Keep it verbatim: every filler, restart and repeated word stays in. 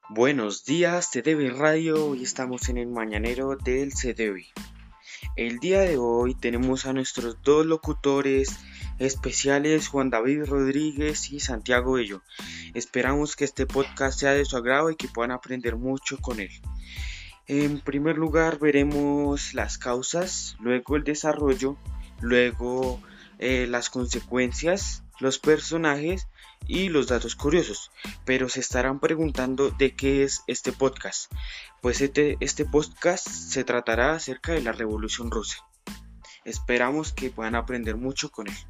Buenos días, C D B Radio. Hoy estamos en el mañanero del C D B. El día de hoy tenemos a nuestros dos locutores especiales, Juan David Rodríguez y Santiago Bello. Esperamos que este podcast sea de su agrado y que puedan aprender mucho con él. En primer lugar veremos las causas, luego el desarrollo, luego eh, las consecuencias, los personajes y los datos curiosos. Pero se estarán preguntando de qué es este podcast. Pues este, este podcast se tratará acerca de la Revolución Rusa. Esperamos que puedan aprender mucho con él.